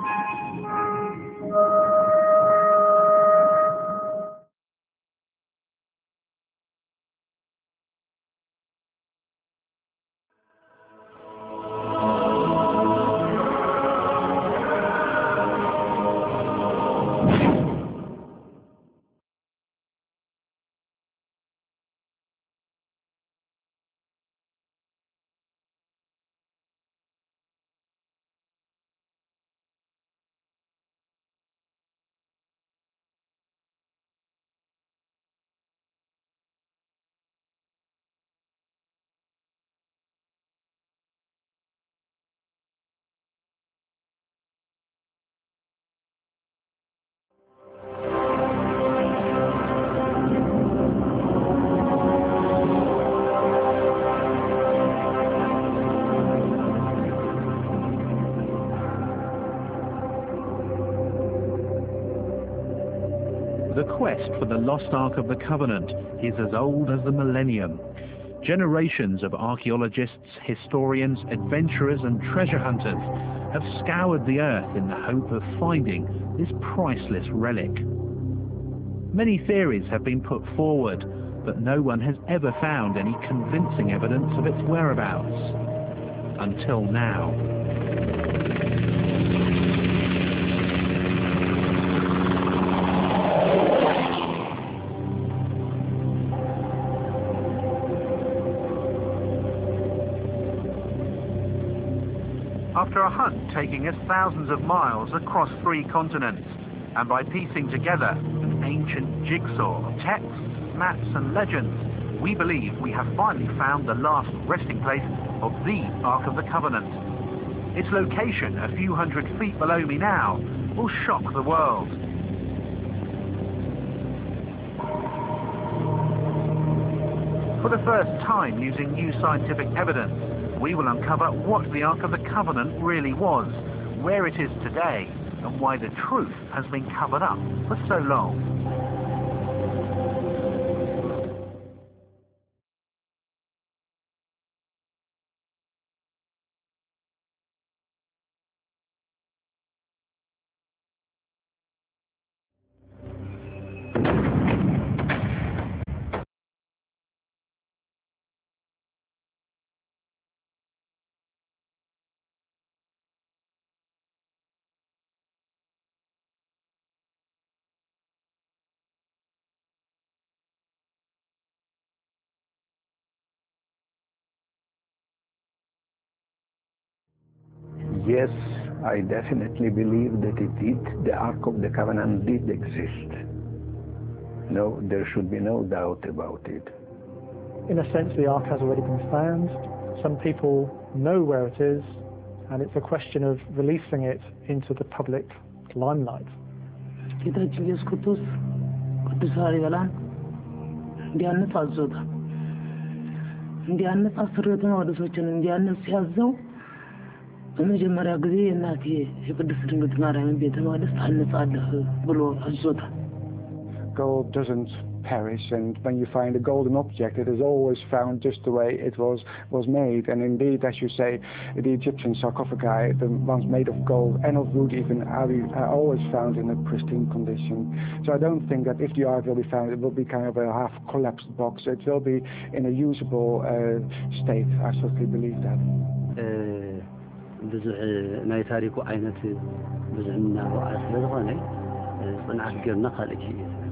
The quest for the lost Ark of the Covenant is as old as the millennium. Generations of archaeologists, historians, adventurers and treasure hunters have scoured the earth in the hope of finding this priceless relic. Many theories have been put forward, but no one has ever found any convincing evidence of its whereabouts. Until now. After a hunt taking us thousands of miles across 3 continents, and by piecing together an ancient jigsaw of texts, maps and legends, we believe we have finally found the last resting place of the Ark of the Covenant. Its location, a few hundred feet below me now, will shock the world. For the first time, using new scientific evidence, we will uncover what the Ark of the Covenant really was, where it is today, and why the truth has been covered up for so long. Yes, I definitely believe that the Ark of the Covenant did exist. No, there should be no doubt about it. In a sense, the Ark has already been found. Some people know where it is, and it's a question of releasing it into the public limelight. ጌታችን ኢየሱስ ክርስቶስ ቅዱስ ላሊበላን እንዲያነጽ አዞታል። እንዲያነጽ አስርቱ መቅደሶችን እንዲያነጽ ሲያዘው በመጀመሪያ ጊዜ እናቴ የቅድስት ድንግል ማርያም ቤተ መቅደስ ታነጻለህ ብሎ አዞታል። Gold doesn't perish, and when you find a golden object, it is always found just the way it was made. And indeed, as you say, the Egyptian sarcophagi, the ones made of gold and of wood even, are always found in a pristine condition. So I don't think that if the Ark will be found, it will be kind of a half-collapsed box. It will be in a usable state. I certainly believe that. ብዙ ናይ ታሪኩ አይነት ብዙና ወዓስ ስለሆነ ጽናት ገርና ካልጂ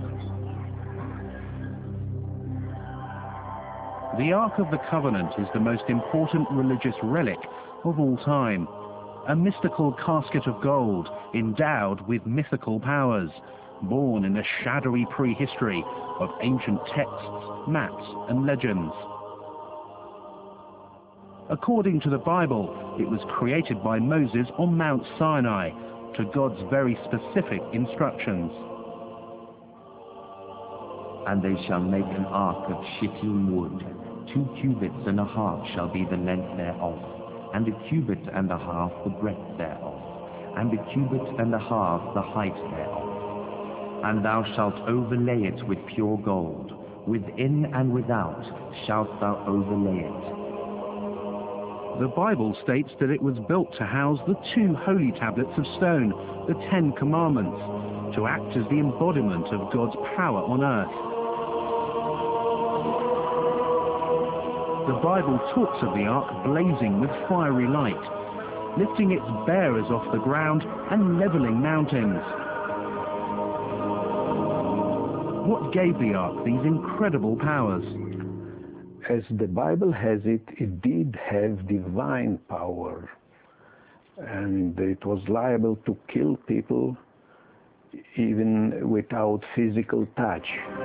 The Ark of the Covenant is the most important religious relic of all time, a mystical casket of gold endowed with mythical powers, born in a shadowy prehistory of ancient texts, maps and legends. According to the Bible, it was created by Moses on Mount Sinai to God's very specific instructions. And they shall make an ark of shittim wood. 2 cubits and a half shall be the length thereof, and a cubit and a half the breadth thereof, and a cubit and a half the height thereof. And thou shalt overlay it with pure gold. Within and without shalt thou overlay it. The Bible states that it was built to house the 2 holy tablets of stone, the 10 Commandments, to act as the embodiment of God's power on earth. The Bible talks of the ark blazing with fiery light, lifting its bearers off the ground and leveling mountains. What gave the ark these incredible powers? As the Bible has it, it did have divine power, and it was liable to kill people even without physical touch.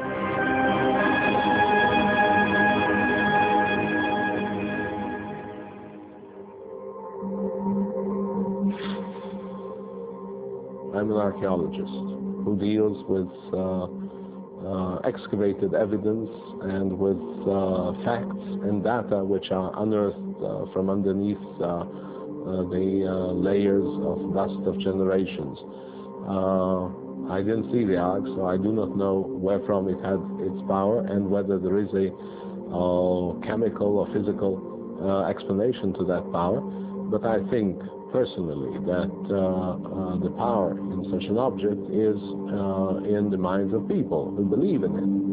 I'm an archaeologist who deals with excavated evidence and with facts and data which are unearthed from underneath the layers of dust of generations. I didn't see the ark, so I do not know where from it had its power and whether there is a chemical or physical explanation to that power. But I think personally that the power in such an object is in the minds of people who believe in it.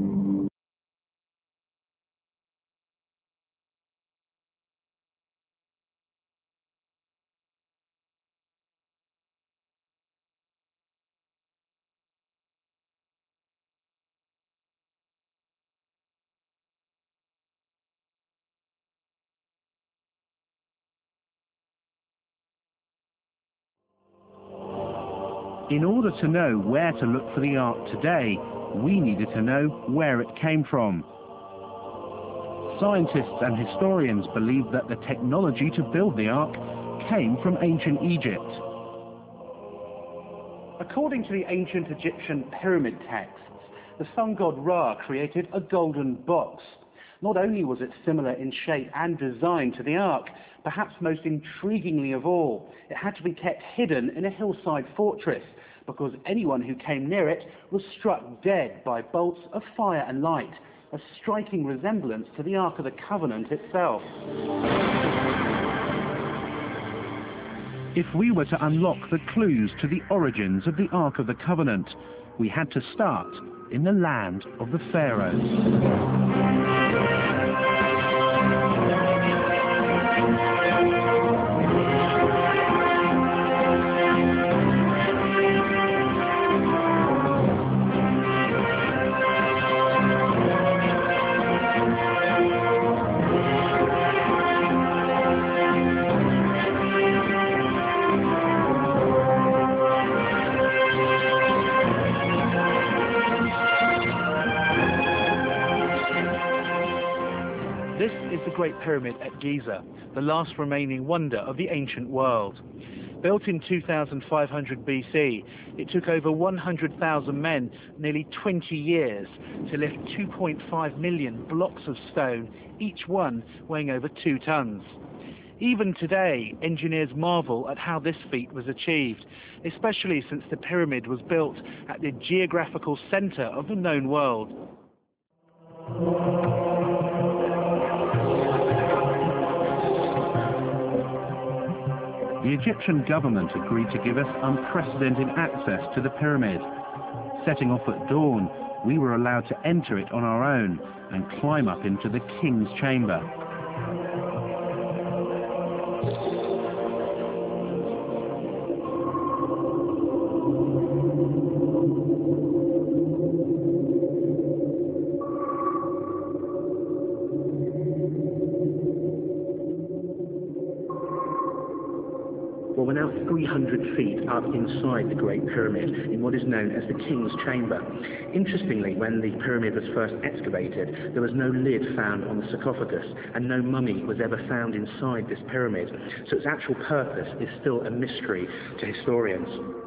In order to know where to look for the ark today, we needed to know where it came from. Scientists and historians believe that the technology to build the ark came from ancient Egypt. According to the ancient Egyptian pyramid texts, the sun god Ra created a golden box. Not only was it similar in shape and design to the ark, perhaps most intriguingly of all, it had to be kept hidden in a hillside fortress because anyone who came near it was struck dead by bolts of fire and light, a striking resemblance to the Ark of the Covenant itself. If we were to unlock the clues to the origins of the Ark of the Covenant, we had to start in the land of the Pharaohs. This is the Great Pyramid at Giza, the last remaining wonder of the ancient world. Built in 2500 BC, it took over 100,000 men nearly 20 years to lift 2.5 million blocks of stone, each one weighing over 2 tons. Even today, engineers marvel at how this feat was achieved, especially since the pyramid was built at the geographical center of the known world. The Egyptian government agreed to give us unprecedented access to the pyramid. Setting off at dawn, we were allowed to enter it on our own and climb up into the king's chamber. Well, we're now 300 feet up inside the Great Pyramid in what is known as the King's Chamber. Interestingly, when the pyramid was first excavated, there was no lid found on the sarcophagus and no mummy was ever found inside this pyramid, so its actual purpose is still a mystery to historians.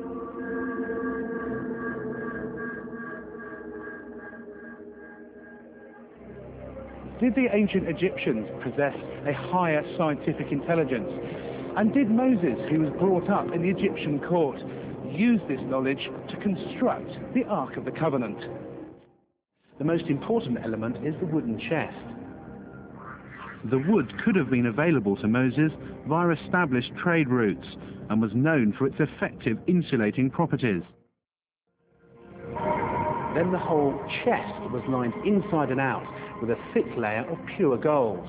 Did the ancient Egyptians possess a higher scientific intelligence? And did Moses, who was brought up in the Egyptian court, use this knowledge to construct the Ark of the Covenant? The most important element is the wooden chest. The wood could have been available to Moses via established trade routes and was known for its effective insulating properties. Then the whole chest was lined inside and out with a thick layer of pure gold.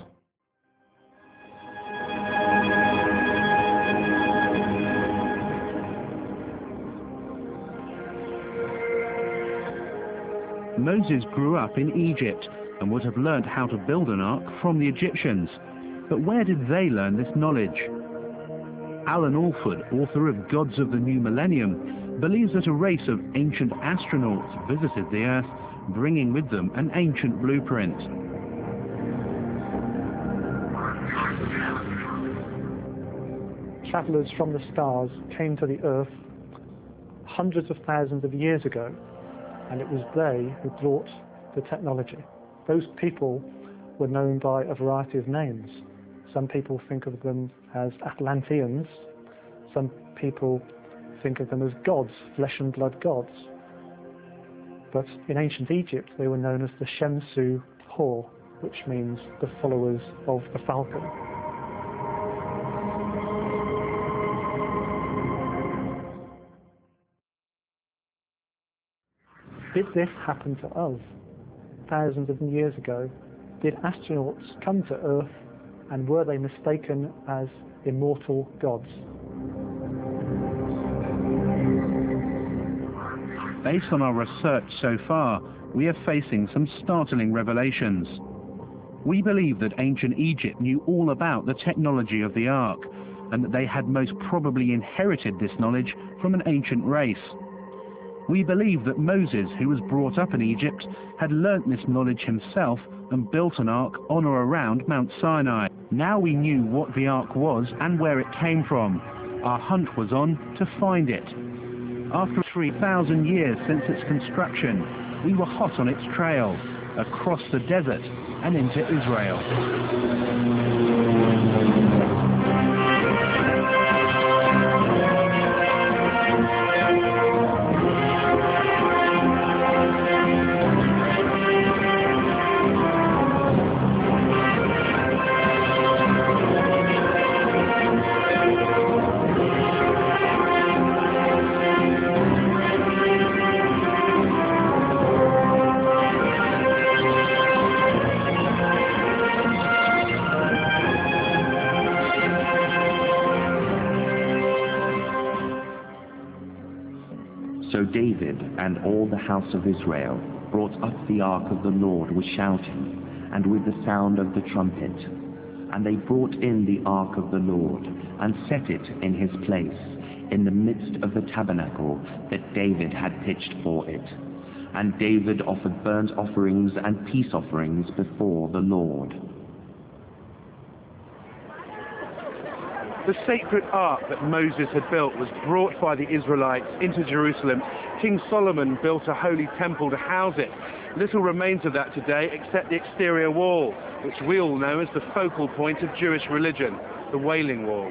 Moses grew up in Egypt and would have learnt how to build an ark from the Egyptians. But where did they learn this knowledge? Alan Alford, author of Gods of the New Millennium, believes that a race of ancient astronauts visited the Earth, bringing with them an ancient blueprint. Travellers from the stars came to the Earth hundreds of thousands of years ago, and it was they who brought the technology. Those people were known by a variety of names. Some people think of them as Atlanteans. Some people think of them as gods, flesh and blood gods. But in ancient Egypt, they were known as the Shemsu Hor, which means the followers of the falcon. Did this happen to us thousands of years ago? Did astronauts come to Earth, and were they mistaken as immortal gods? Based on our research so far, we are facing some startling revelations. We believe that ancient Egypt knew all about the technology of the Ark, and that they had most probably inherited this knowledge from an ancient race. We believe that Moses, who was brought up in Egypt, had learnt this knowledge himself and built an ark on or around Mount Sinai. Now we knew what the ark was and where it came from. Our hunt was on to find it. After 3,000 years since its construction, we were hot on its trail, across the desert and into Israel. So David and all the house of Israel brought up the ark of the Lord with shouting, and with the sound of the trumpet. And they brought in the ark of the Lord, and set it in his place, in the midst of the tabernacle that David had pitched for it. And David offered burnt offerings and peace offerings before the Lord. The sacred ark that Moses had built was brought by the Israelites into Jerusalem. King Solomon built a holy temple to house it. Little remains of that today except the exterior wall, which we all know as the focal point of Jewish religion, the Wailing Wall.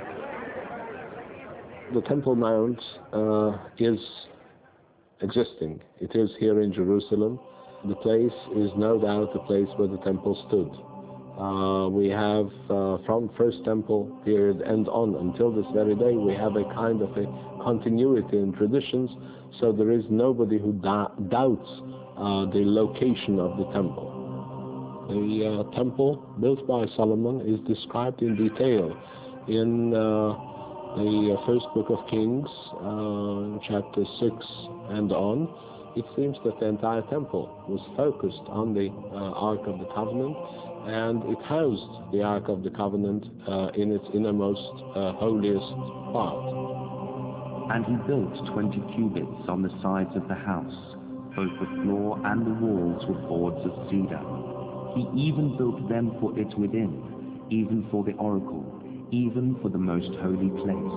The Temple Mount is existing. It is here in Jerusalem. The place is no doubt the place where the temple stood. We have from First Temple period and on until this very day, we have a kind of a continuity in traditions, so there is nobody who doubts the location of the temple. The temple built by Solomon is described in detail in the first book of Kings, chapter 6 and on. It seems that the entire temple was focused on the Ark of the Covenant, and it housed the Ark of the Covenant in its innermost, holiest part. And he built 20 cubits on the sides of the house, both the floor and the walls with boards of cedar. He even built them for it within, even for the oracle, even for the most holy place.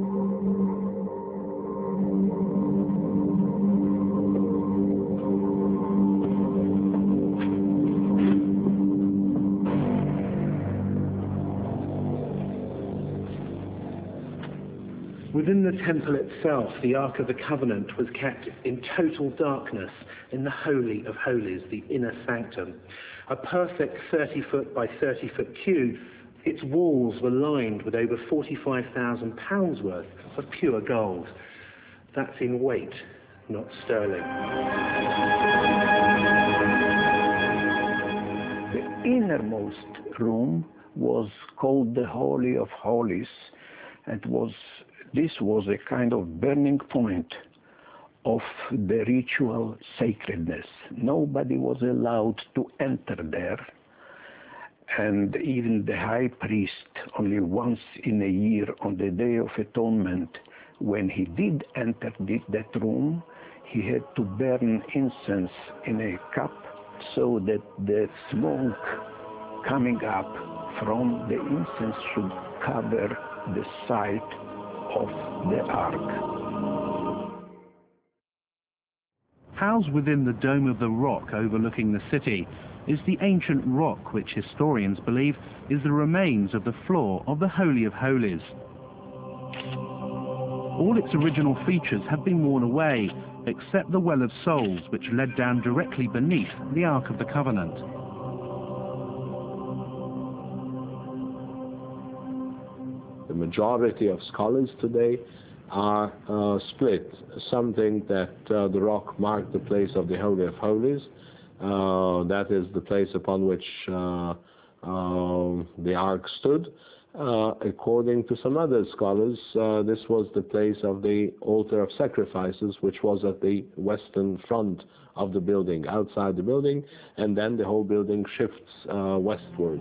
Within the temple itself, the Ark of the Covenant was kept in total darkness in the Holy of Holies, the inner sanctum. A perfect 30-foot by 30-foot cube, its walls were lined with over 45,000 pounds worth of pure gold. That's in weight, not sterling. The innermost room was called the Holy of Holies, and this was a kind of burning point of the ritual sacredness. Nobody was allowed to enter there, and even the high priest, only once in a year on the Day of Atonement, when he did enter that room, he had to burn incense in a cup so that the smoke coming up from the incense should cover the side of the ark. Housed within the Dome of the Rock overlooking the city is the ancient rock which historians believe is the remains of the floor of the Holy of Holies. All its original features have been worn away, except the Well of Souls, which led down directly beneath the Ark of the Covenant. The majority of scholars today are split. Some think that the rock marked the place of the Holy of Holies. That is the place upon which the ark stood. According to some other scholars, this was the place of the altar of sacrifices, which was at the western front of the building, outside the building, and then the whole building shifts westwards.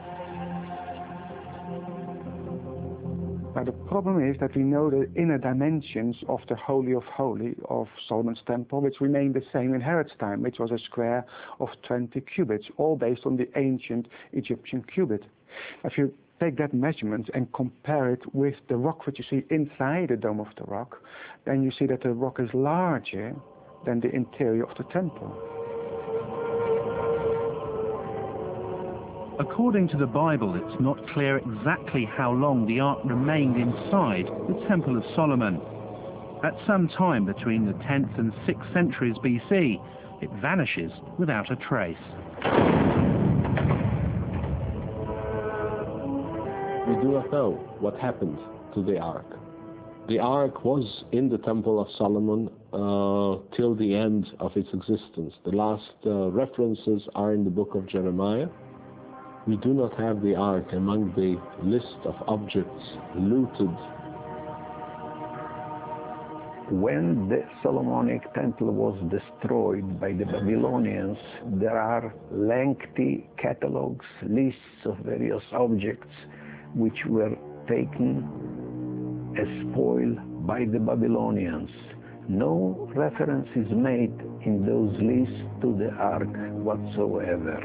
Now the problem is that we know the inner dimensions of the Holy of Holies of Solomon's temple, which remained the same in Herod's time, which was a square of 20 cubits, all based on the ancient Egyptian cubit. If you take that measurement and compare it with the rock which you see inside the Dome of the Rock, then you see that the rock is larger than the interior of the temple. According to the Bible, it's not clear exactly how long the ark remained inside the Temple of Solomon. At some time between the 10th and 6th centuries BC, it vanishes without a trace. We do not know what happened to the ark. The ark was in the Temple of Solomon till the end of its existence. The last references are in the book of Jeremiah. We do not have the ark among the list of objects looted. When the Solomonic temple was destroyed by the Babylonians, there are lengthy catalogs, lists of various objects which were taken as spoil by the Babylonians. No reference is made in those lists to the ark whatsoever.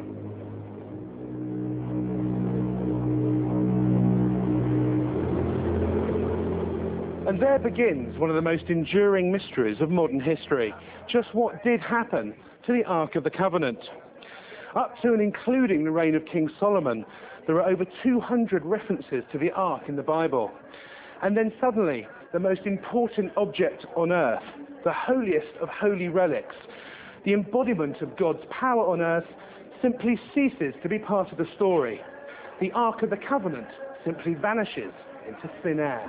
And there begins one of the most enduring mysteries of modern history. Just what did happen to the Ark of the Covenant? Up to and including the reign of King Solomon, there are over 200 references to the Ark in the Bible. And then suddenly, the most important object on earth, the holiest of holy relics, the embodiment of God's power on earth, simply ceases to be part of the story. The Ark of the Covenant simply vanishes into thin air.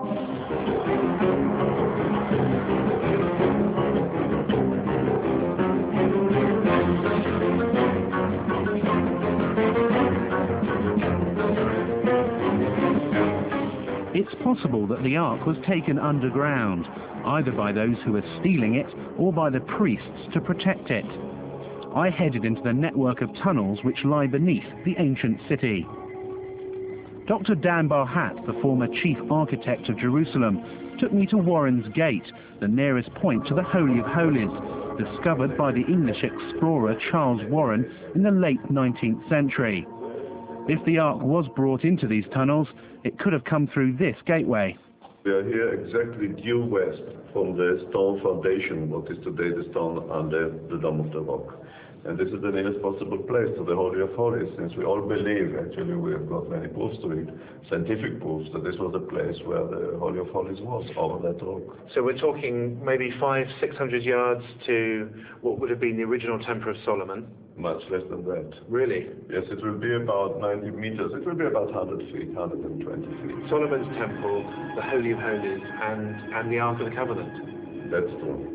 It's possible that the ark was taken underground, either by those who were stealing it or by the priests to protect it. I headed into the network of tunnels which lie beneath the ancient city. Dr. Dan Barhat, the former chief architect of Jerusalem, took me to Warren's Gate, the nearest point to the Holy of Holies, discovered by the English explorer Charles Warren in the late 19th century. If the ark was brought into these tunnels, it could have come through this gateway. We are here exactly due west from the stone foundation, what is today the stone under the Dome of the Rock. And this is the nearest possible place to the Holy of Holies, since we all believe, actually we have got many proofs to it, scientific proofs, that this was the place where the Holy of Holies was, over that rock. So we're talking maybe 500-600 yards to what would have been the original Temple of Solomon. Much less than that. Really? Yes, it will be about 90 meters. It will be about 100 feet, 120 feet. Solomon's Temple, the Holy of Holies, and the Ark of the Covenant. That's true.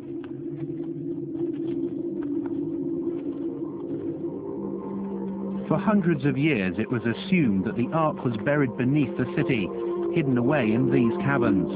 For hundreds of years, it was assumed that the Ark was buried beneath the city, hidden away in these caverns.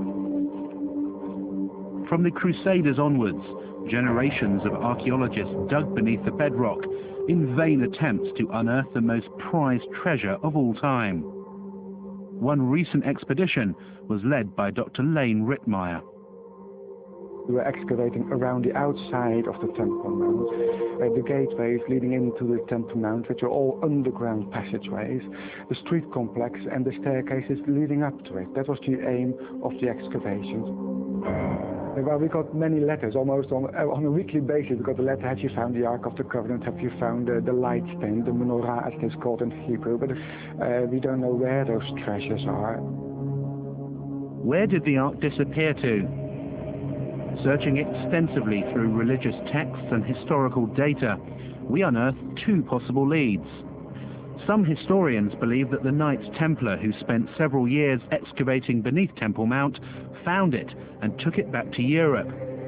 From the Crusaders onwards, generations of archaeologists dug beneath the bedrock in vain attempts to unearth the most prized treasure of all time. One recent expedition was led by Dr. Lane Rittmeyer. We were excavating around the outside of the Temple Mount, the gateways leading into the Temple Mount, which are all underground passageways, the street complex and the staircases leading up to it. That was the aim of the excavations. Well, we got many letters, almost on a weekly basis. We got a letter, have you found the Ark of the Covenant, have you found the light stand, the menorah as it's called in Hebrew, but we don't know where those treasures are. Where did the Ark disappear to? Searching extensively through religious texts and historical data, we unearthed two possible leads. Some historians believe that the Knights Templar who spent several years excavating beneath Temple Mount found it and took it back to Europe.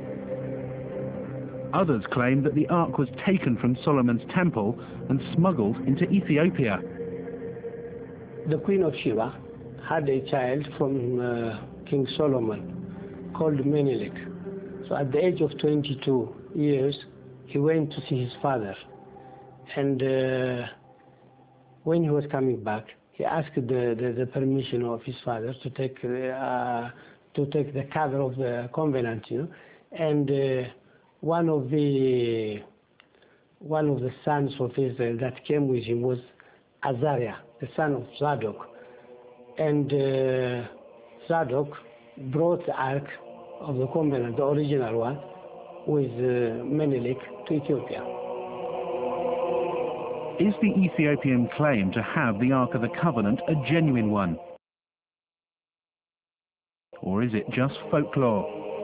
Others claim that the Ark was taken from Solomon's Temple and smuggled into Ethiopia. The Queen of Sheba had a child from King Solomon called Menelik. So at the age of 22 years, he went to see his father. And when he was coming back, he asked the permission of his father to take the cover of the covenant, you know. And one of the sons of Israel that came with him was Azariah, the son of Zadok. And Zadok brought the Ark of the Covenant, the original one, with Menelik to Ethiopia. Is the Ethiopian claim to have the Ark of the Covenant a genuine one? Or is it just folklore?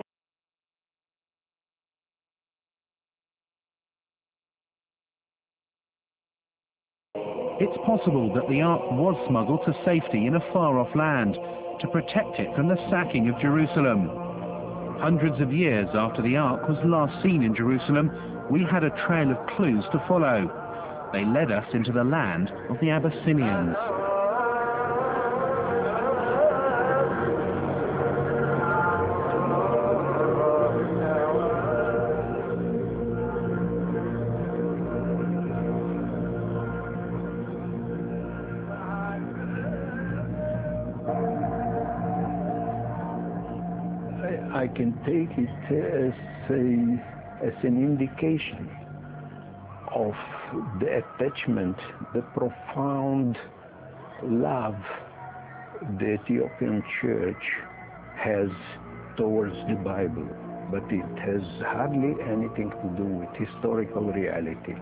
It's possible that the Ark was smuggled to safety in a far-off land to protect it from the sacking of Jerusalem. Hundreds of years after the Ark was last seen in Jerusalem, we had a trail of clues to follow. They led us into the land of the Abyssinians. I can take it as an indication of the attachment, the profound love the Ethiopian Church has towards the Bible, but it has hardly anything to do with historical reality.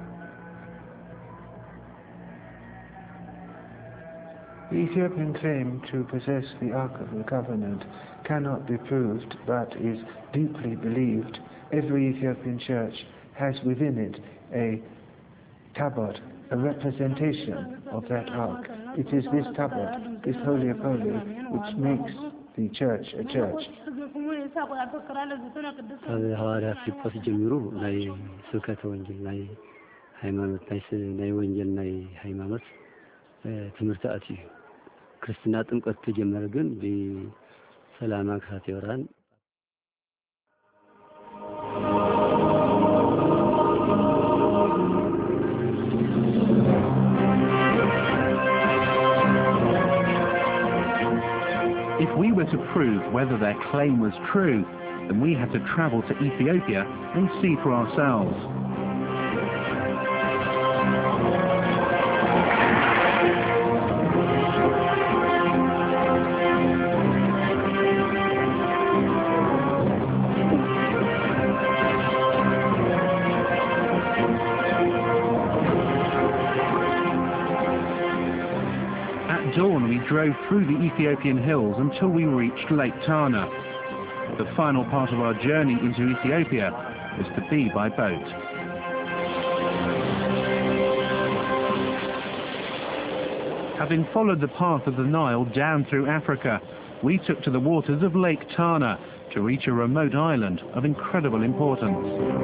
The Ethiopian claim to possess the Ark of the Covenant cannot be proved, but is deeply believed. Every Ethiopian church has within it a tablet, a representation of that Ark. It is this tablet, this Holy of Holies, which makes the church a church. ሐዋርያት ፊልጶስ ጀምሩ ናይ ስብከተ ወንጌል ናይ ሃይማኖት ናይ ወንጌል ናይ ሃይማኖት ትምህርት አትዩ ክርስትና ጥምቀት ተጀመረ ግን በሰላም አክሳት ይወራን If we were to prove whether their claim was true, then we had to travel to Ethiopia and see for ourselves. At dawn, we drove through the Ethiopian hills until we reached Lake Tana. The final part of our journey into Ethiopia was to be by boat. Having followed the path of the Nile down through Africa, we took to the waters of Lake Tana to reach a remote island of incredible importance.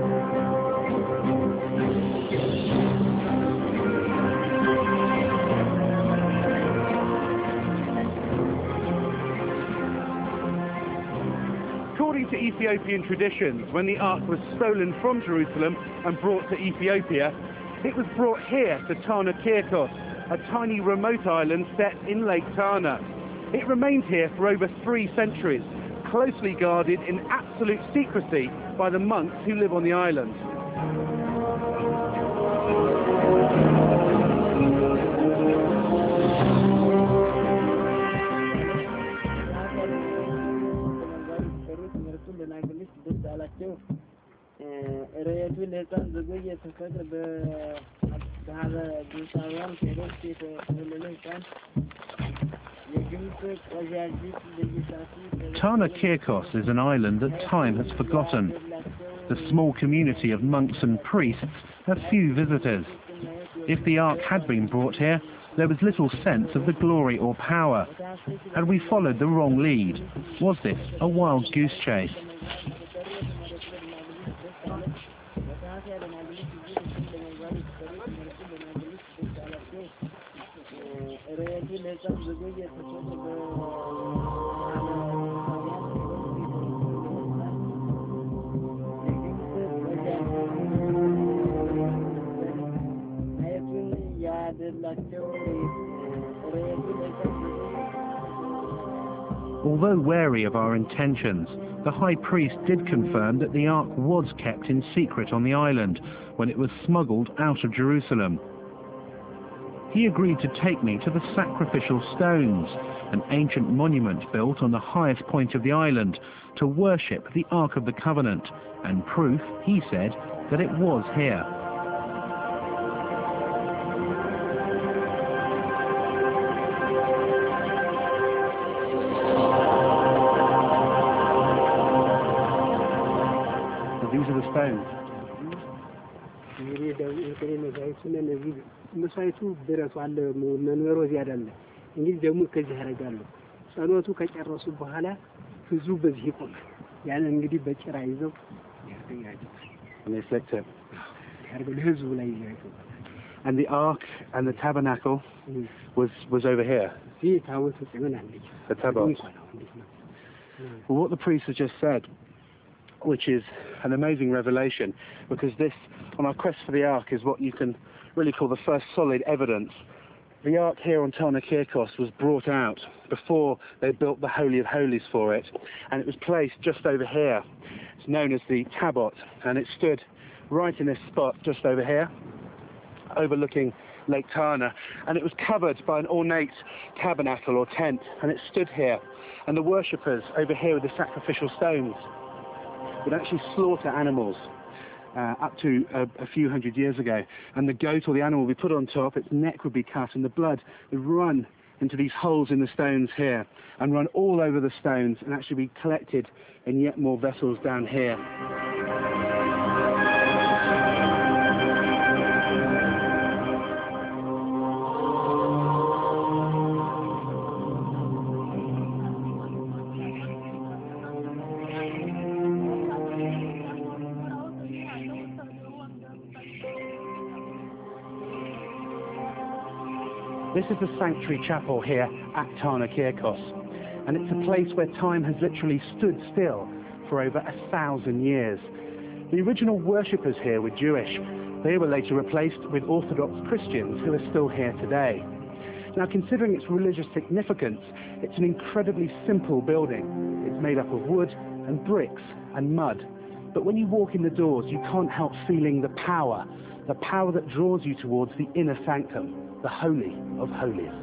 According to Ethiopian traditions, when the Ark was stolen from Jerusalem and brought to Ethiopia, it was brought here to Tana Kirkos, a tiny remote island set in Lake Tana. It remained here for over 3 centuries, closely guarded in absolute secrecy by the monks who live on the island. Tana Kirkos is an island that time has forgotten. The small community of monks and priests have few visitors. If the Ark had been brought here, there was little sense of the glory or power. Had we followed the wrong lead? Was this a wild goose chase? Although wary of our intentions, the high priest did confirm that the Ark was kept in secret on the island when it was smuggled out of Jerusalem. He agreed to take me to the sacrificial stones, an ancient monument built on the highest point of the island to worship the Ark of the Covenant, and proof, he said, that it was here. So these are the stones. መስዋዕቱ ብረቱ አለ መንበሩ እዚህ አይደለም እንግዲህ ደግሞ ከዚህ ያረጋሉ ጸሎቱ ከጨረሱ በኋላ ህዝቡ በዚህ ይቆማል ያን እንግዲህ በጭራ ይዘው ያስተኛቸው ህዝቡ ላይ ይዘው And the Ark and the Tabernacle was over here. The Tabot. Well, what the priest has just said, which is an amazing revelation, because this, on our quest for the Ark, is what you can really call the first solid evidence. The Ark here on Tana Kirkos was brought out before they built the Holy of Holies for it, and it was placed just over here. It's known as the Tabot, and it stood right in this spot just over here, overlooking Lake Tana, and it was covered by an ornate tabernacle or tent, and it stood here, and the worshippers over here with the sacrificial stones would actually slaughter animals up to a few hundred years ago, and the goat or the animal would be put on top, its neck would be cut, and the blood would run into these holes in the stones here and run all over the stones and actually be collected in yet more vessels down here. This is the sanctuary chapel here at Tana Kirkos, and it's a place where time has literally stood still for over 1,000 years. The original worshippers here were Jewish. They were later replaced with Orthodox Christians who are still here today. Now, considering its religious significance, it's an incredibly simple building. It's made up of wood and bricks and mud. But when you walk in the doors, you can't help feeling the power that draws you towards the inner sanctum, the Holy of Holies.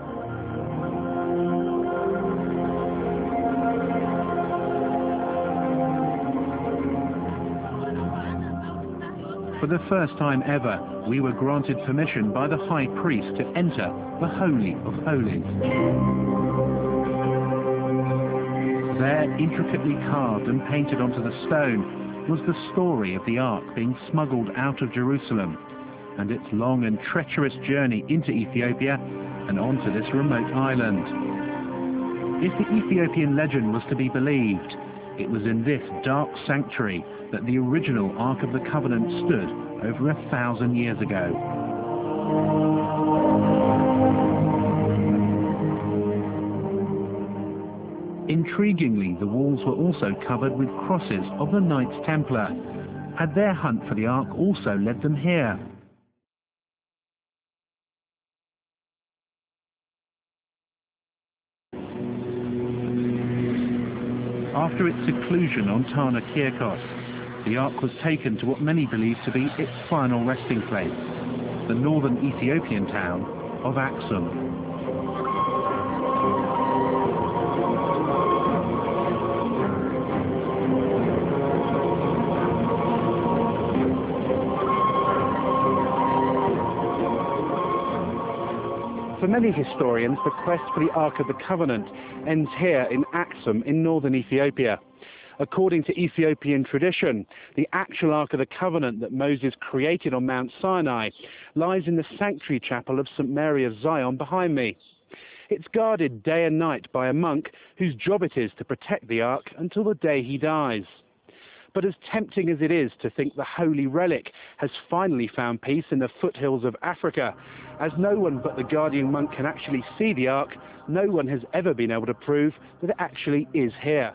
For the first time ever, we were granted permission by the High Priest to enter the Holy of Holies. There, intricately carved and painted onto the stone, was the story of the Ark being smuggled out of Jerusalem, and its long and treacherous journey into Ethiopia and onto this remote island. If the Ethiopian legend was to be believed, it was in this dark sanctuary that the original Ark of the Covenant stood over 1,000 years ago. Intriguingly, the walls were also covered with crosses of the Knights Templar. Had their hunt for the Ark also led them here? After its seclusion on Tana Kirkos, the Ark was taken to what many believe to be its final resting place, the northern Ethiopian town of Aksum. For many historians, the quest for the Ark of the Covenant ends here in Aksum in northern Ethiopia. According to Ethiopian tradition, the actual Ark of the Covenant that Moses created on Mount Sinai lies in the sanctuary chapel of St. Mary of Zion behind me. It's guarded day and night by a monk whose job it is to protect the Ark until the day he dies. But as tempting as it is to think the holy relic has finally found peace in the foothills of Africa, as no one but the guardian monk can actually see the Ark, no one has ever been able to prove that it actually is here.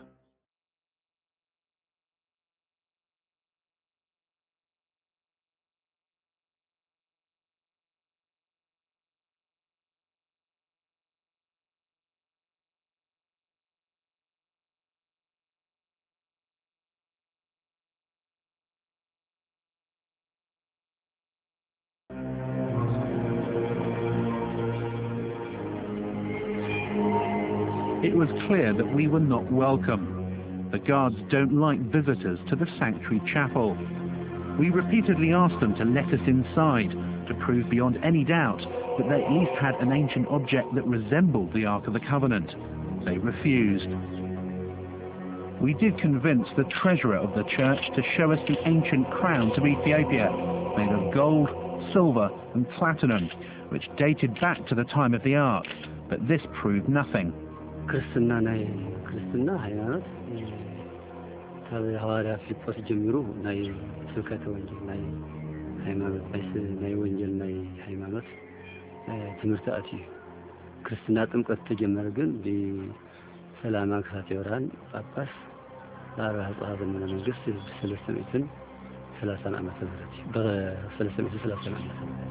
It was clear that we were not welcome. The guards don't like visitors to the sanctuary chapel. We repeatedly asked them to let us inside to prove beyond any doubt that they at least had an ancient object that resembled the Ark of the Covenant. They refused. We did convince the treasurer of the church to show us the ancient crowns of Ethiopia, made of gold, silver and platinum, which dated back to the time of the Ark, but this proved nothing. ክርስትና ሃይማኖት ካብ ሐዋርያ ፊልጶስ ጀሚሩ ናይ ስብከተ ወንጌል ናይ ሃይማኖት ናይ ወንጌል ናይ ሃይማኖት ትምህርት አትዩ ክርስትና ጥምቀት ተጀመረ ግን በሰላማ ክሳቴራን ጳጳስ ዳራ ሐጻብ ዘመነ መንግስት በ330 ዓመተ ምህረት በ330 ዓመተ ምህረት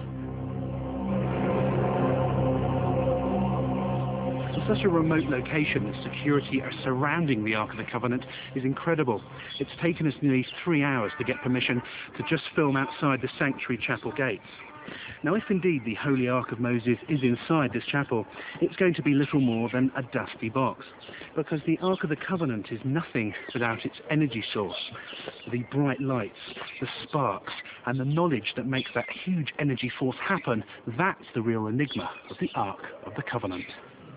Such a remote location, the security surrounding the Ark of the Covenant is incredible. It's taken us nearly 3 hours to get permission to just film outside the sanctuary chapel gates. Now, if indeed the Holy Ark of Moses is inside this chapel, it's going to be little more than a dusty box, because the Ark of the Covenant is nothing without its energy source. The bright lights, the sparks, and the knowledge that makes that huge energy force happen, that's the real enigma of the Ark of the Covenant.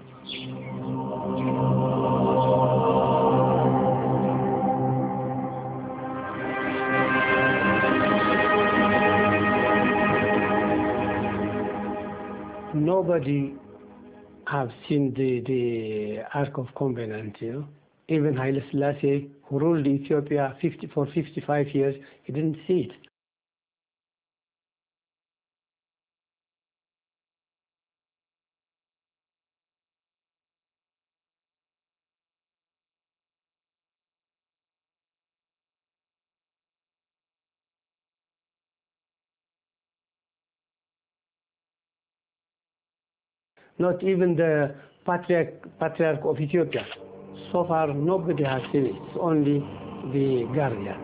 Nobody have seen the Ark of Covenant, you know. Even Haile Selassie, who ruled Ethiopia for 55 years, he didn't see it. Not even the Patriarch of Ethiopia. So far, nobody has seen it. It's only the guardian.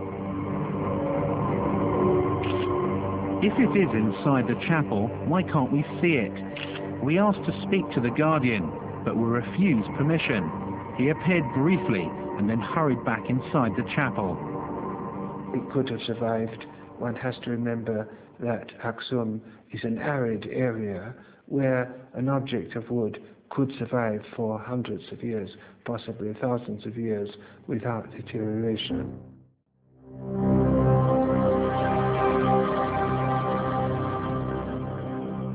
If it is inside the chapel, why can't we see it? We asked to speak to the guardian, but were refused permission. He appeared briefly and then hurried back inside the chapel. It could have survived. One has to remember that Aksum is an arid area where an object of wood could survive for hundreds of years, possibly thousands of years, without deterioration.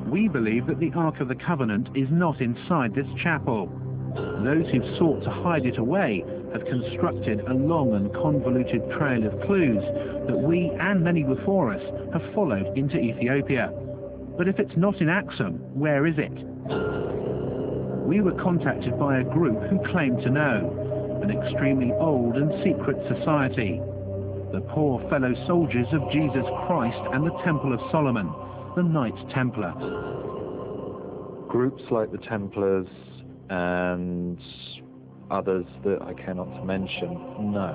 We believe that the Ark of the Covenant is not inside this chapel. Those who've sought to hide it away have constructed a long and convoluted trail of clues that we and many before us have followed into Ethiopia. But if it's not in Axum, where is it? We were contacted by a group who claimed to know, an extremely old and secret society, the poor fellow soldiers of Jesus Christ and the Temple of Solomon, the Knights Templar. Groups like the Templars and others that I cannot mention, no.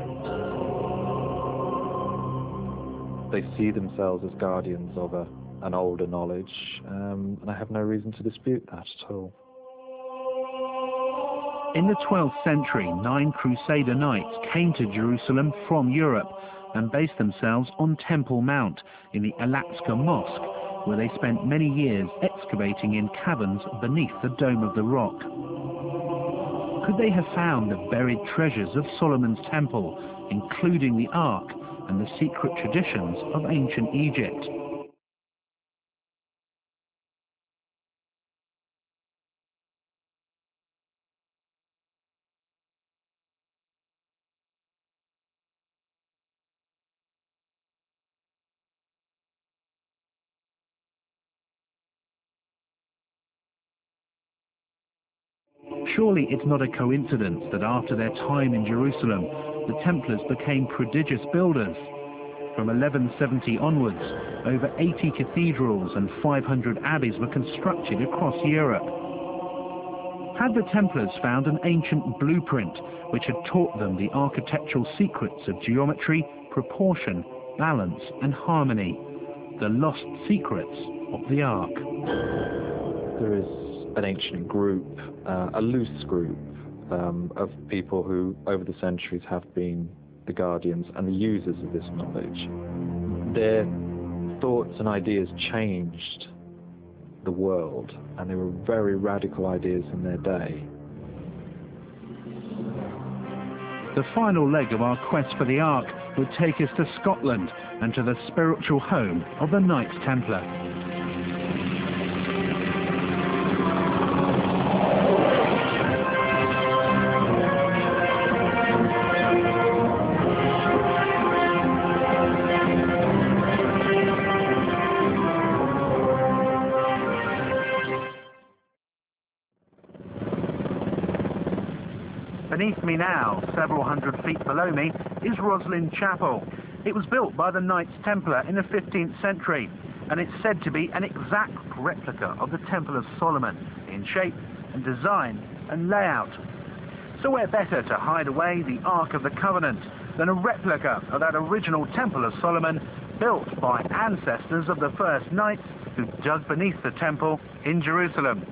They see themselves as guardians of an older knowledge, and I have no reason to dispute that at all. In the 12th century, 9 Crusader knights came to Jerusalem from Europe and based themselves on Temple Mount in the Al-Aqsa Mosque, where they spent many years excavating in caverns beneath the Dome of the Rock. Could they have found the buried treasures of Solomon's Temple, including the Ark and the secret traditions of ancient Egypt? Surely it's not a coincidence that after their time in Jerusalem, the Templars became prodigious builders. From 1170 onwards, over 80 cathedrals and 500 abbeys were constructed across Europe. Had the Templars found an ancient blueprint which had taught them the architectural secrets of geometry, proportion, balance and harmony, the lost secrets of the Ark? There is an ancient group, a loose group of people who over the centuries have been the guardians and the users of this knowledge. Their thoughts and ideas changed the world, and they were very radical ideas in their day. The final leg of our quest for the Ark would take us to Scotland and to the spiritual home of the Knights Templar. Beneath me now, several hundred feet below me, is Roslin Chapel. It was built by the Knights Templar in the 15th century, and it's said to be an exact replica of the Temple of Solomon in shape and design and layout. So where better to hide away the Ark of the Covenant than a replica of that original Temple of Solomon built by ancestors of the first knights who dug beneath the temple in Jerusalem.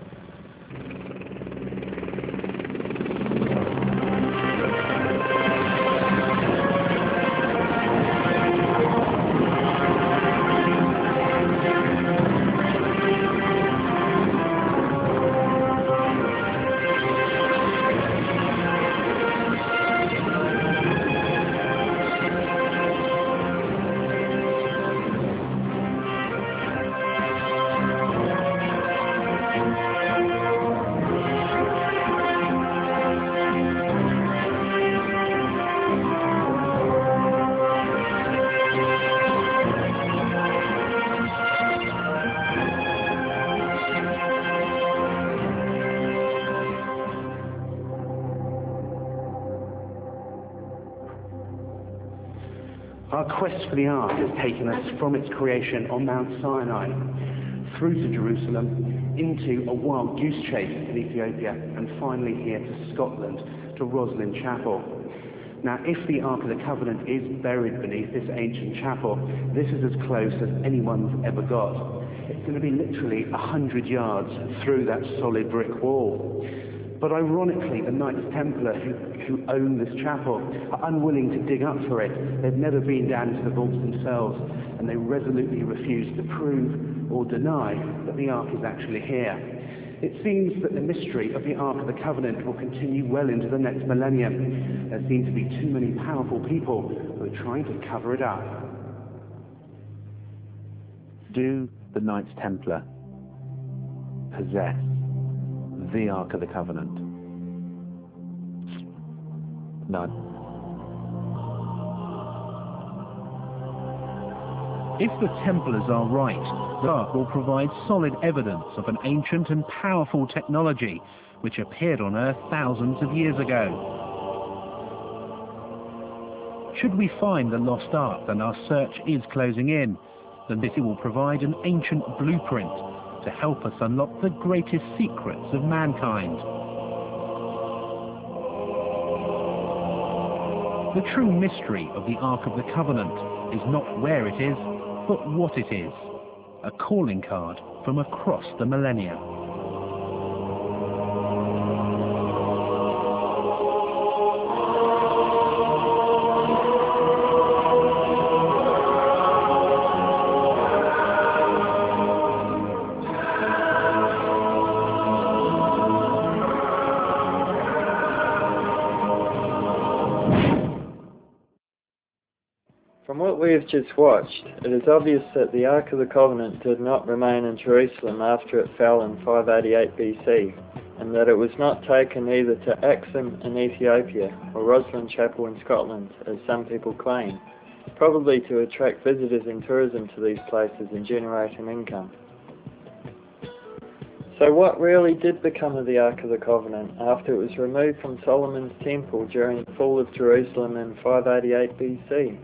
Our quest for the Ark has taken us from its creation on Mount Sinai through to Jerusalem, into a wild goose chase in Ethiopia, and finally here to Scotland, to Roslin Chapel. Now, if the Ark of the Covenant is buried beneath this ancient chapel, this is as close as anyone's ever got. It's going to be literally 100 yards through that solid brick wall. But ironically, the Knights Templar who own this chapel are unwilling to dig up for it. They've never been down into the vaults themselves, and they resolutely refuse to prove or deny that the Ark is actually here. It seems that the mystery of the Ark of the Covenant will continue well into the next millennium. There seem to be too many powerful people who are trying to cover it up. Do the Knights Templar possess the Ark of the Covenant? None. If the Templars are right, the Ark will provide solid evidence of an ancient and powerful technology which appeared on Earth thousands of years ago. Should we find the lost Ark, and our search is closing in, then this will provide an ancient blueprint to help us unlock the greatest secrets of mankind. The true mystery of the Ark of the Covenant is not where it is, but what it is. A calling card from across the millennia. From what we have just watched, it is obvious that the Ark of the Covenant did not remain in Jerusalem after it fell in 588 BC, and that it was not taken either to Axum in Ethiopia or Rosslyn Chapel in Scotland, as some people claim, probably to attract visitors and tourism to these places and generate an income. So what really did become of the Ark of the Covenant after it was removed from Solomon's temple during the fall of Jerusalem in 588 BC?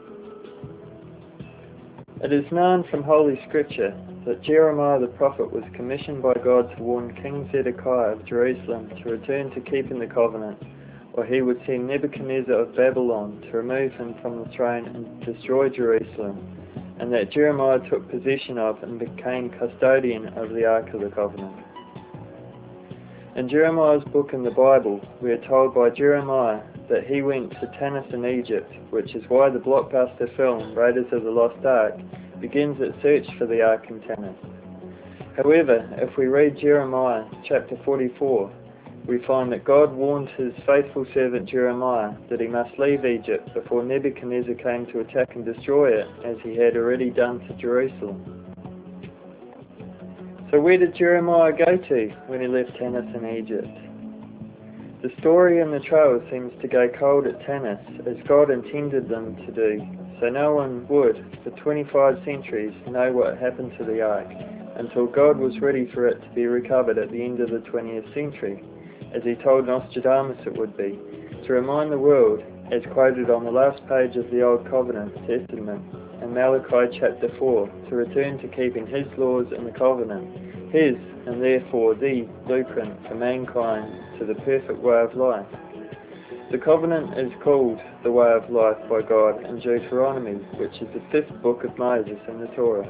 It is known from Holy Scripture that Jeremiah the prophet was commissioned by God to warn King Zedekiah of Jerusalem to return to keeping the covenant, or he would send Nebuchadnezzar of Babylon to remove him from the throne and destroy Jerusalem, and that Jeremiah took possession of and became custodian of the Ark of the Covenant. In Jeremiah's book in the Bible, we are told by Jeremiah that he went to Tanis in Egypt, which is why the blockbuster film Raiders of the Lost Ark begins its search for the Ark in Tanis. However, if we read Jeremiah chapter 44, we find that God warned his faithful servant Jeremiah that he must leave Egypt before Nebuchadnezzar came to attack and destroy it, as he had already done to Jerusalem. So where did Jeremiah go to when he left Tanis in Egypt? The story in the trail seems to go cold at Tanis, as God intended them to do, so no one would, for 25 centuries, know what happened to the Ark, until God was ready for it to be recovered at the end of the 20th century, as he told Nostradamus it would be, to remind the world, as quoted on the last page of the Old Covenant Testament, in Malachi chapter 4, to return to keeping his laws in the covenant, his, and therefore the, blueprint for mankind to the perfect way of life. The covenant is called the way of life by God in Deuteronomy, which is the 5th book of Moses in the Torah.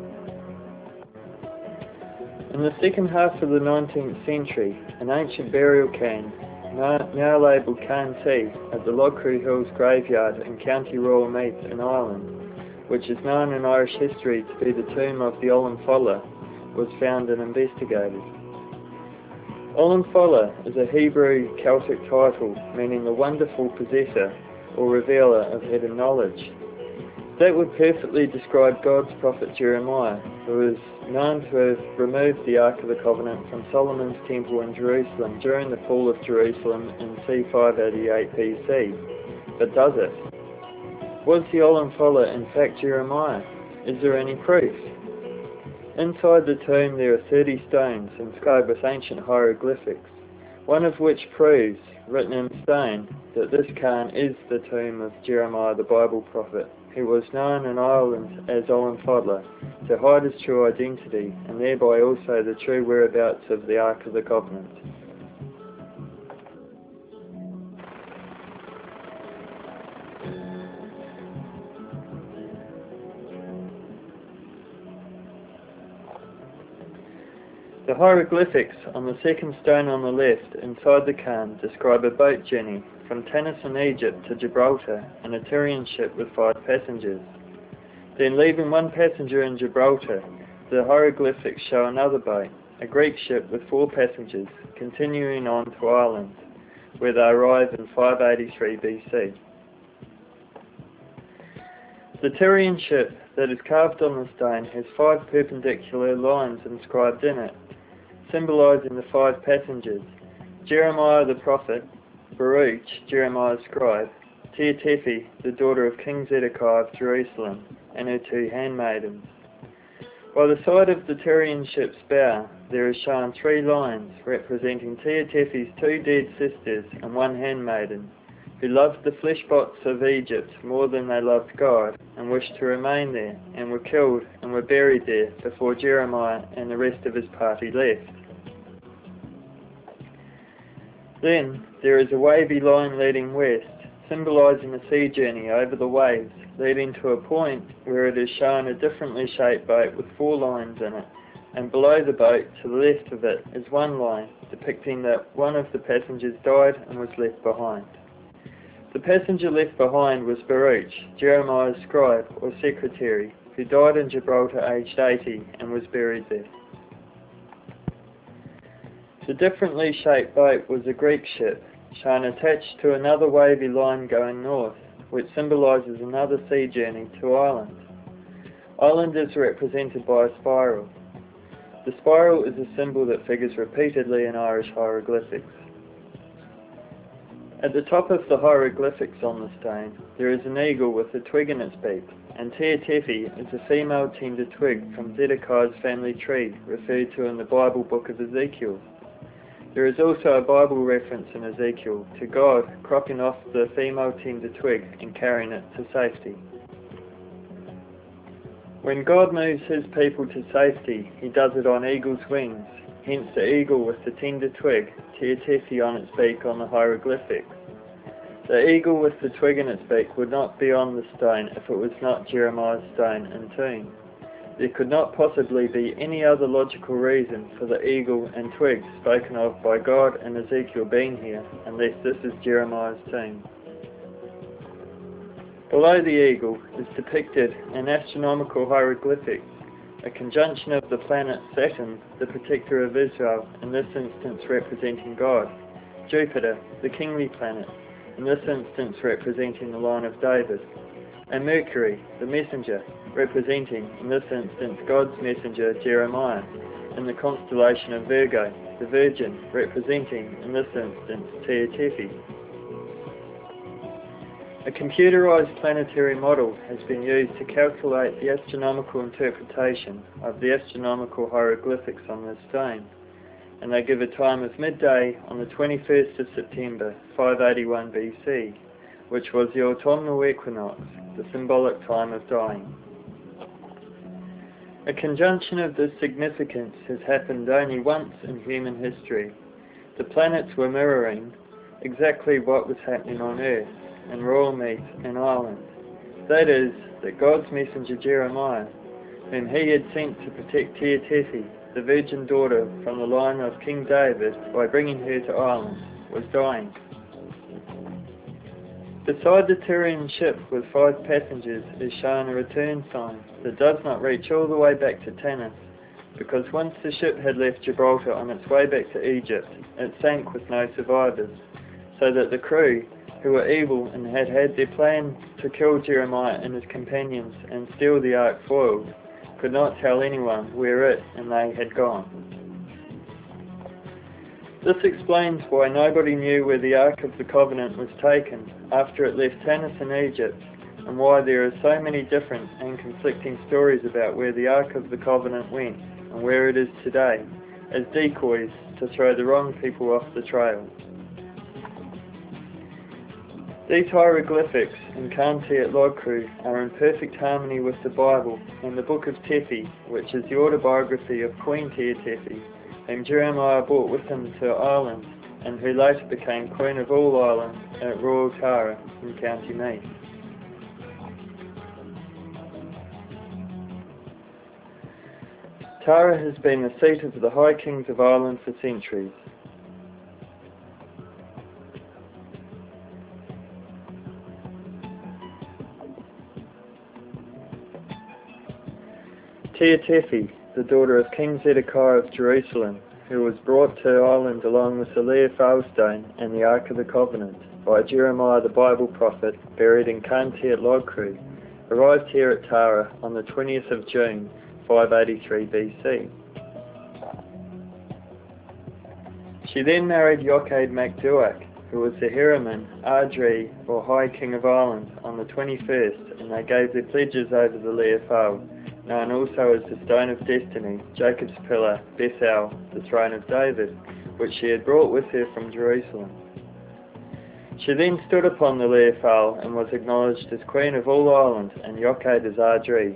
In the second half of the 19th century, an ancient burial cairn, now labelled Cairn T, at the Loughrea Hills graveyard in County Royal Meath in Ireland, which is known in Irish history to be the tomb of the Ollam Fodhla, was found and investigated. Ollam Fodhla is a Hebrew Celtic title meaning the wonderful possessor or revealer of hidden knowledge. That would perfectly describe God's prophet Jeremiah, who is known to have removed the Ark of the Covenant from Solomon's temple in Jerusalem during the fall of Jerusalem in C588 BC. But does it? Was the Ollam Fodhla in fact Jeremiah? Is there any proof? Inside the tomb there are 30 stones inscribed with ancient hieroglyphics, one of which proves, written in stone, that this cairn is the tomb of Jeremiah the Bible prophet, who was known in Ireland as Ollam Fodhla, to hide his true identity, and thereby also the true whereabouts of the Ark of the Covenant. The hieroglyphics on the second stone on the left inside the cairn describe a boat journey from Tanis in Egypt to Gibraltar in a Tyrian ship with 5 passengers. Then, leaving one passenger in Gibraltar, the hieroglyphics show another boat, a Greek ship with 4 passengers, continuing on to Ireland, where they arrive in 583 BC. The Tyrian ship that is carved on the stone has 5 perpendicular lines inscribed in it. symbolizing the 5 passengers: Jeremiah the prophet, Baruch, Jeremiah's scribe, Teotefi, the daughter of King Zedekiah of Jerusalem, and her 2 handmaidens. By the side of the Tyrian ship's bow, there is shown 3 lines representing Teotefi's 2 dead sisters and 1 handmaiden, who loved the flesh pots of Egypt more than they loved God, and wished to remain there, and were killed and were buried there before Jeremiah and the rest of his party left. Then there is a wavy line leading west, symbolizing a sea journey over the waves, leading to a point where it is shown a differently shaped boat with 4 lines in it, and below the boat, to the left of it, is 1 line, depicting that one of the passengers died and was left behind. The passenger left behind was Baruch, Jeremiah's scribe or secretary, who died in Gibraltar aged 80 and was buried there. The differently shaped boat was a Greek ship, shown attached to another wavy line going north, which symbolises another sea journey to Ireland. Ireland is represented by a spiral. The spiral is a symbol that figures repeatedly in Irish hieroglyphics. At the top of the hieroglyphics on the stone, there is an eagle with a twig in its beak, and Teotefi is a female tender twig from Zedekiah's family tree, referred to in the Bible book of Ezekiel. There is also a Bible reference in Ezekiel to God cropping off the female tender twig and carrying it to safety. When God moves his people to safety, he does it on eagle's wings, hence the eagle with the tender twig, Teotefi on its beak on the hieroglyphics. The eagle with the twig in its beak would not be on the stone if it was not Jeremiah's stone and tomb. There could not possibly be any other logical reason for the eagle and twig spoken of by God and Ezekiel being here, unless this is Jeremiah's tomb. Below the eagle is depicted an astronomical hieroglyphic, a conjunction of the planet Saturn, the protector of Israel, in this instance representing God, Jupiter, the kingly planet, in this instance representing the line of David, and Mercury, the messenger, representing, in this instance, God's messenger Jeremiah, in the constellation of Virgo, the Virgin, representing, in this instance, Teotefi. A computerized planetary model has been used to calculate the astronomical interpretation of the astronomical hieroglyphics on this stone, and they give a time of midday on the 21st of September, 581 BC, which was the autumnal equinox, the symbolic time of dying. A conjunction of this significance has happened only once in human history. The planets were mirroring exactly what was happening on Earth, and royal meet in Ireland. That is, that God's messenger Jeremiah, whom he had sent to protect Teotefi, the virgin daughter from the line of King David, by bringing her to Ireland, was dying. Beside the Tyrian ship with 5 passengers is shown a return sign that does not reach all the way back to Tanis, because once the ship had left Gibraltar on its way back to Egypt, it sank with no survivors, so that the crew, who were evil and had had their plan to kill Jeremiah and his companions and steal the ark foiled, could not tell anyone where it and they had gone. This explains why nobody knew where the Ark of the Covenant was taken after it left Tanis in Egypt, and why there are so many different and conflicting stories about where the Ark of the Covenant went and where it is today, as decoys to throw the wrong people off the trail. These hieroglyphics in Canty at Logcrew are in perfect harmony with the Bible and the Book of Tefi, which is the autobiography of Queen Teotefi, whom Jeremiah brought with him to Ireland, and who later became Queen of all Ireland at Royal Tara in County Meath. Tara has been the seat of the High Kings of Ireland for centuries. Teotefi, the daughter of King Zedekiah of Jerusalem, who was brought to Ireland along with the Leah Failstone and the Ark of the Covenant by Jeremiah the Bible prophet, buried in Canty at Logcrew, arrived here at Tara on the 20th of June, 583 BC. She then married Jochaid MacDuach, who was the Hieroman Ardri, or High King of Ireland, on the 21st, and they gave their pledges over the Lia Fáil, known also as the Stone of Destiny, Jacob's Pillar, Bethel, the throne of David, which she had brought with her from Jerusalem. She then stood upon the Lia Fáil and was acknowledged as Queen of all Ireland, and Jochaid as Ardri.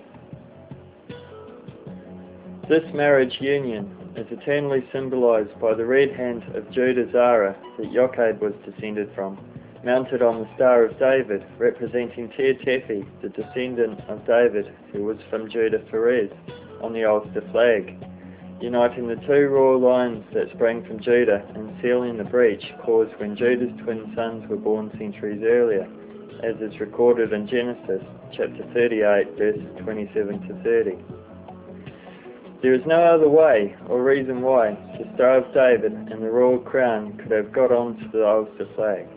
This marriage union is eternally symbolised by the red hand of Judah Zara that Jochaid was descended from, mounted on the Star of David, representing Tir Tefi, the descendant of David, who was from Judah Pharez, on the Ulster flag, uniting the two royal lines that sprang from Judah and sealing the breach caused when Judah's twin sons were born centuries earlier, as is recorded in Genesis chapter 38, verses 27 to 30. There is no other way or reason why the Star of David and the royal crown could have got onto the Ulster flag.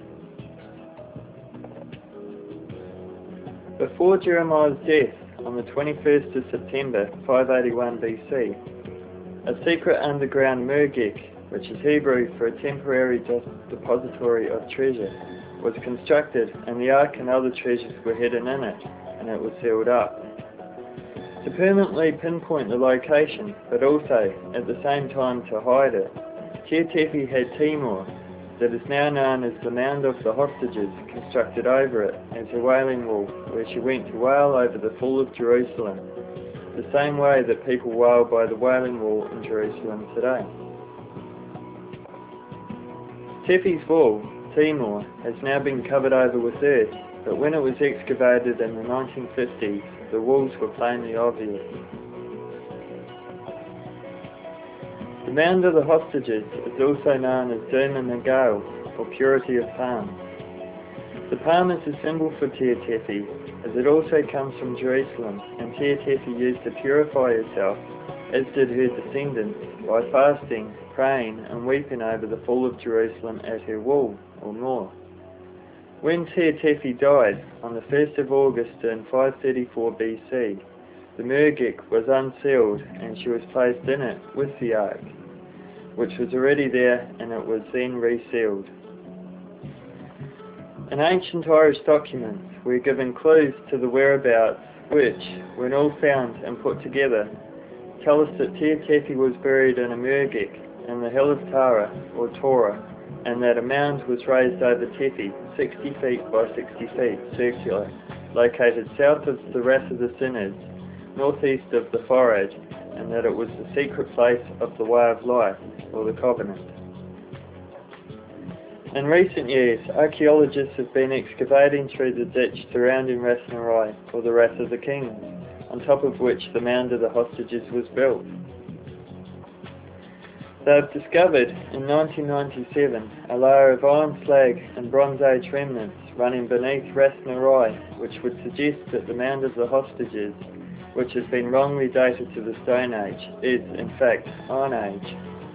Before Jeremiah's death on the 21st of September 581 BC, a secret underground Mergek, which is Hebrew for a temporary depository of treasure, was constructed, and the ark and other treasures were hidden in it, and it was sealed up. To permanently pinpoint the location, but also at the same time to hide it, Tir Tefi had Timor, that is now known as the Mound of the Hostages, constructed over it as a wailing wall, where she went to wail over the fall of Jerusalem, the same way that people wail by the Wailing Wall in Jerusalem today. Tefi's wall, Timor, has now been covered over with earth, but when it was excavated in the 1950s, the walls were plainly obvious. The Mound of the Hostages is also known as Derma Nagale, or Purity of Palms. The palm is a symbol for Tir Tefi, as it also comes from Jerusalem, and Tir Tefi used to purify herself, as did her descendants, by fasting, praying, and weeping over the fall of Jerusalem at her wall, or more. When Tir Tefi died, on the 1st of August in 534 BC, the Mergek was unsealed, and she was placed in it with the ark, which was already there, and it was then resealed. In ancient Irish documents, we're given clues to the whereabouts which, when all found and put together, tell us that Tir Tefi was buried in a Mergek in the hill of Tara, or Torah, and that a mound was raised over Tefi, 60 feet by 60 feet, circular, located south of the Rath of the Synods, northeast of the Forage, and that it was the secret place of the Way of Life, or the Covenant. In recent years, archaeologists have been excavating through the ditch surrounding Rathnarai, or the Rath of the Kings, on top of which the Mound of the Hostages was built. They have discovered, in 1997, a layer of iron slag and Bronze Age remnants running beneath Rathnarai, which would suggest that the Mound of the Hostages, which has been wrongly dated to the Stone Age, is, in fact, Iron Age.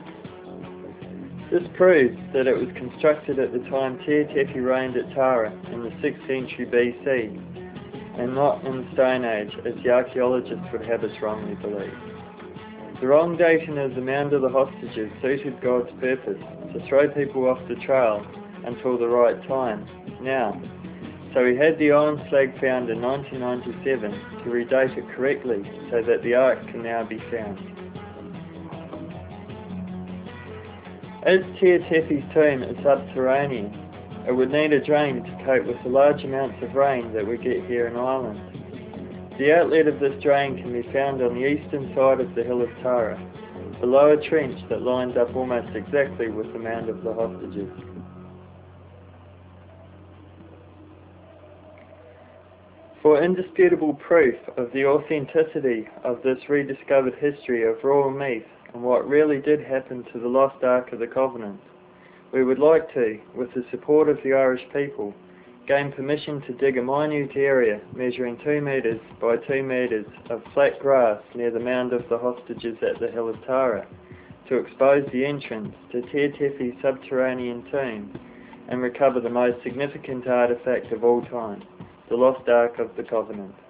This proves that it was constructed at the time Tir Tefi reigned at Tara in the 6th century BC, and not in the Stone Age, as the archaeologists would have us wrongly believe. The wrong dating of the Mound of the Hostages suited God's purpose, to throw people off the trail until the right time, now. So he had the iron slag found in 1997 to redate it correctly so that the ark can now be found. As Tir Tefi's tomb is subterranean, it would need a drain to cope with the large amounts of rain that we get here in Ireland. The outlet of this drain can be found on the eastern side of the hill of Tara, below a trench that lines up almost exactly with the Mound of the Hostages. For indisputable proof of the authenticity of this rediscovered history of royal Meath and what really did happen to the lost Ark of the Covenant, we would like to, with the support of the Irish people, gain permission to dig a minute area measuring 2 metres by 2 metres of flat grass near the Mound of the Hostages at the hill of Tara, to expose the entrance to Tir Tefi's subterranean tomb and recover the most significant artefact of all time, the lost Ark of the Covenant.